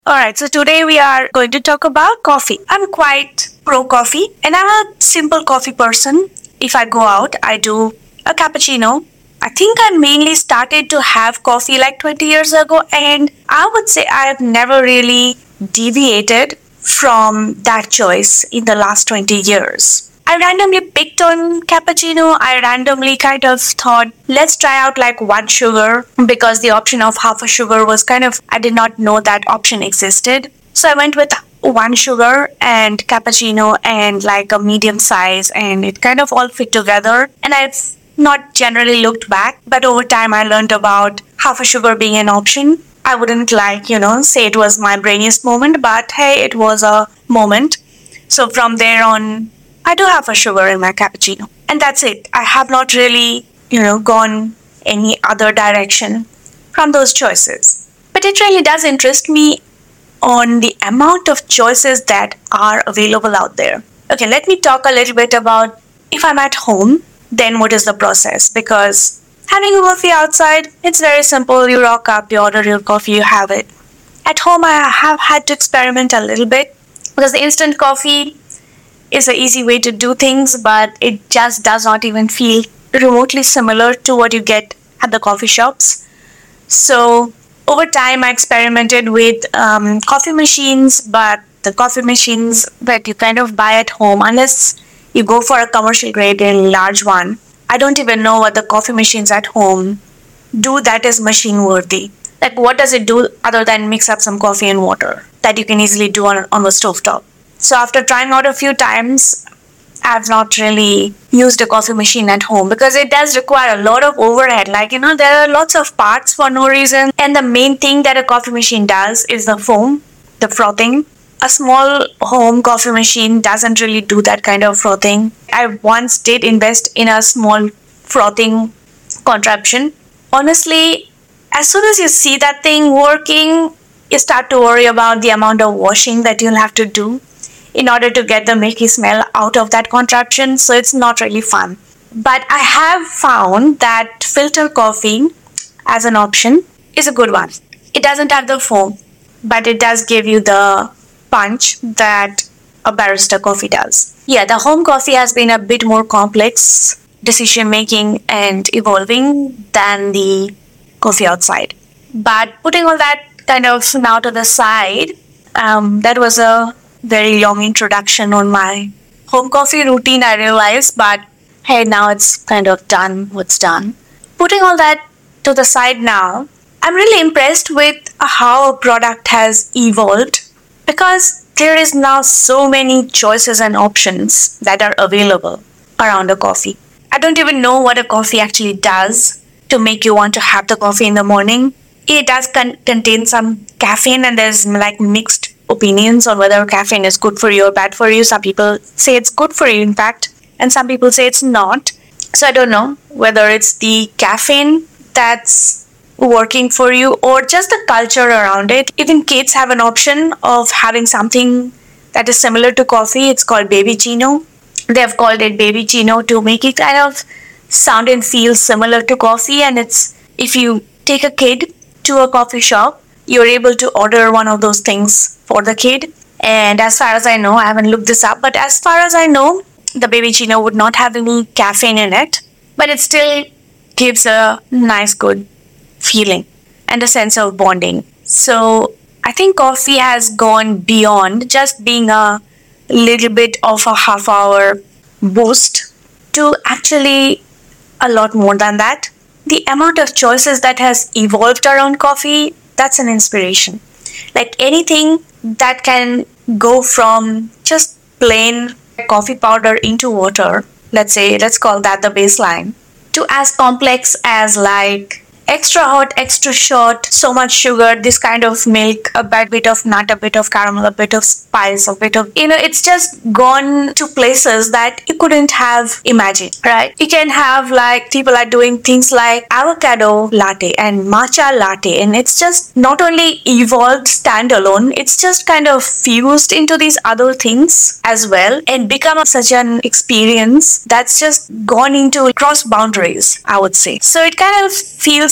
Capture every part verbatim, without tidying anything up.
All right, so today we are going to talk about coffee. I'm quite pro coffee and I'm a simple coffee person. If I go out, I do a cappuccino. I think I mainly started to have coffee like twenty years ago, and I would say I have never really deviated from that choice in the last twenty years. I randomly picked on cappuccino. I randomly kind of thought, let's try out like one sugar because the option of half a sugar was kind of, I did not know that option existed. So I went with one sugar and cappuccino and like a medium size, and it kind of all fit together. And I've not generally looked back, but over time I learned about half a sugar being an option. I wouldn't like, you know, say it was my brainiest moment, but hey, it was a moment. So from there on, I do have a sugar in my cappuccino. And that's it. I have not really, you know, gone any other direction from those choices. But it really does interest me on the amount of choices that are available out there. Okay, let me talk a little bit about if I'm at home, then what is the process? Because having a coffee outside, it's very simple. You rock up, you order your coffee, you have it. At home, I have had to experiment a little bit because the instant coffee is an easy way to do things, but it just does not even feel remotely similar to what you get at the coffee shops. So over time, I experimented with um, coffee machines, but the coffee machines that you kind of buy at home, unless you go for a commercial grade and large one, I don't even know what the coffee machines at home do that is machine worthy. Like, what does it do other than mix up some coffee and water that you can easily do on, on the stovetop? So after trying out a few times, I've not really used a coffee machine at home because it does require a lot of overhead. Like, you know, there are lots of parts for no reason. And the main thing that a coffee machine does is the foam, the frothing. A small home coffee machine doesn't really do that kind of frothing. I once did invest in a small frothing contraption. Honestly, as soon as you see that thing working, you start to worry about the amount of washing that you'll have to do in order to get the milky smell out of that contraption. So it's not really fun. But I have found that filter coffee as an option is a good one. It doesn't have the foam, but it does give you the punch that a barista coffee does. Yeah, the home coffee has been a bit more complex decision making and evolving than the coffee outside. But putting all that kind of now to the side, um, that was a very long introduction on my home coffee routine, I realized, but hey, now it's kind of done what's done. Putting all that to the side now, I'm really impressed with how a product has evolved because there is now so many choices and options that are available around a coffee. I don't even know what a coffee actually does to make you want to have the coffee in the morning. It does con- contain some caffeine, and there's like mixed opinions on whether caffeine is good for you or bad for you. Some people say it's good for you, in fact, and some people say it's not. So I don't know whether it's the caffeine that's working for you or just the culture around it. Even kids have an option of having something that is similar to coffee. It's called Baby Chino. They have called it Baby Chino to make it kind of sound and feel similar to coffee. And it's, if you take a kid to a coffee shop, you're able to order one of those things for the kid. And as far as I know, I haven't looked this up, but as far as I know, the Baby Chino would not have any caffeine in it, but it still gives a nice, good feeling and a sense of bonding. So I think coffee has gone beyond just being a little bit of a half hour boost to actually a lot more than that. The amount of choices that has evolved around coffee, that's an inspiration. Like anything that can go from just plain coffee powder into water, let's say, let's call that the baseline, to as complex as like extra hot, extra short, so much sugar, this kind of milk, a bit, bit of nut, a bit of caramel, a bit of spice, a bit of, you know, it's just gone to places that you couldn't have imagined, right? You can have like, people are doing things like avocado latte and matcha latte, and it's just not only evolved standalone, it's just kind of fused into these other things as well and become such an experience that's just gone into cross boundaries, I would say. So it kind of feels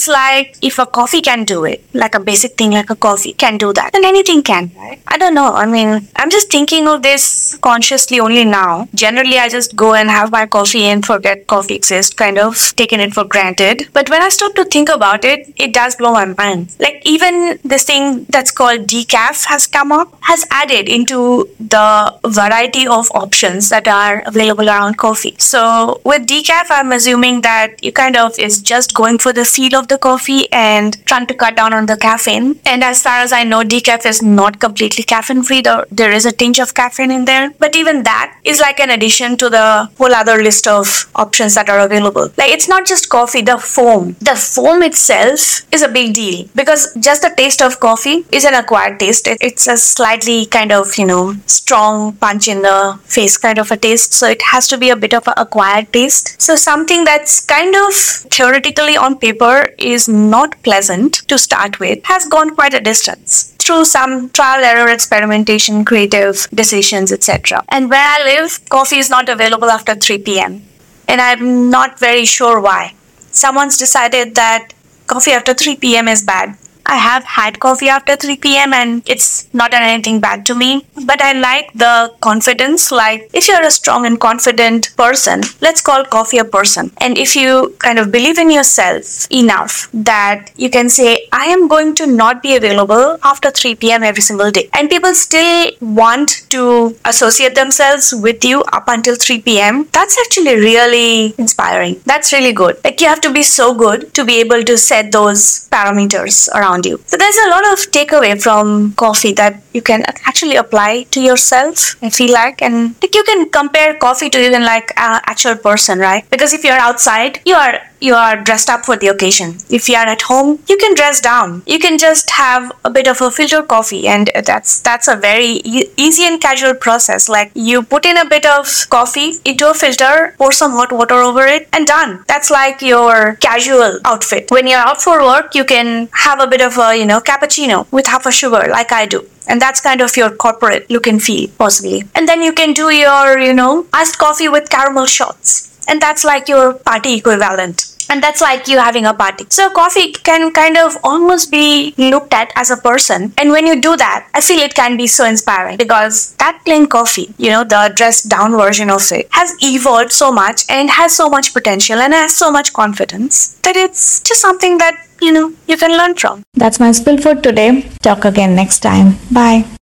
like if a coffee can do it, like a basic thing like a coffee can do that, then anything can, right? I don't know. I mean, I'm just thinking of this consciously only now. Generally, I just go and have my coffee and forget coffee exists, kind of taking it for granted. But when I stop to think about it, it does blow my mind. Like even this thing that's called decaf has come up, has added into the variety of options that are available around coffee. So with decaf, I'm assuming that you kind of is just going for the feel of the coffee and trying to cut down on the caffeine. And as far as I know, decaf is not completely caffeine free. There, there is a tinge of caffeine in there. But even that is like an addition to the whole other list of options that are available. Like it's not just coffee, the foam. The foam itself is a big deal because just the taste of coffee is an acquired taste. It, it's a slightly kind of, you know, strong punch in the face kind of a taste. So it has to be a bit of an acquired taste. So something that's kind of theoretically on paper is not pleasant to start with has gone quite a distance through some trial error experimentation, creative decisions, et cetera. And where I live, coffee is not available after three p.m. and I'm not very sure why. Someone's decided that coffee after three p.m. is bad. I have had coffee after three p.m. and it's not done anything bad to me. But I like the confidence. Like if you're a strong and confident person, let's call coffee a person. And if you kind of believe in yourself enough that you can say, I am going to not be available after three p.m. every single day. And people still want to associate themselves with you up until three p.m. That's actually really inspiring. That's really good. Like you have to be so good to be able to set those parameters around you. So there's a lot of takeaway from coffee that you can actually apply to yourself, I feel like. And like you can compare coffee to even like an actual person, right? Because if you're outside, you are you are dressed up for the occasion. If you are at home, you can dress down. You can just have a bit of a filter coffee, and that's that's a very e- easy and casual process. Like you put in a bit of coffee into a filter, pour some hot water over it, and done. That's like your casual outfit. When you're out for work, you can have a bit of a, you know, cappuccino with half a sugar, like I do. And that's kind of your corporate look and feel, possibly. And then you can do your, you know, iced coffee with caramel shots. And that's like your party equivalent. And that's like you having a party. So coffee can kind of almost be looked at as a person. And when you do that, I feel it can be so inspiring because that plain coffee, you know, the dressed down version of it, has evolved so much and has so much potential and has so much confidence that it's just something that, you know, you can learn from. That's my spill for today. Talk again next time. Bye.